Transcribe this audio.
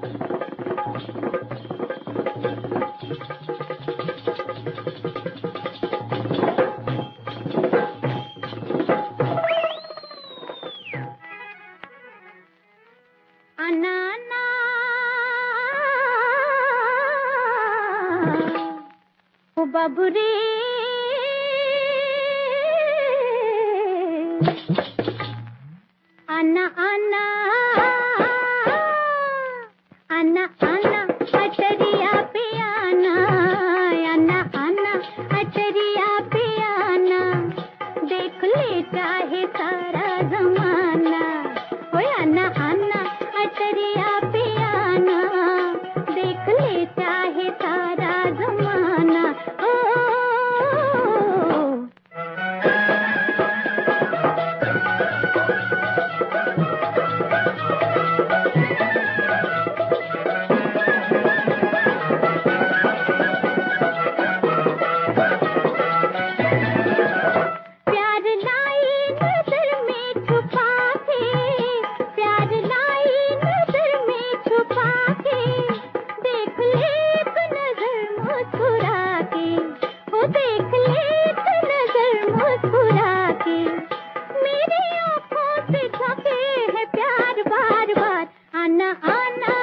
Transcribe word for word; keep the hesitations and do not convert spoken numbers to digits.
अन्ना अन्ना ओ बाबूरे अन्ना अन्ना अन्ना अन्ना अटरिया पियाना अन्ना अन्ना अटरिया पियाना देख ले चाहे सारा जमाना ओए अन्ना अन्ना अटरिया पियाना देख ले चाहे सारा जमाना ओ, ओ, ओ, ओ। मेरी आँखों से झोंके है प्यार बार बार अन्ना अन्ना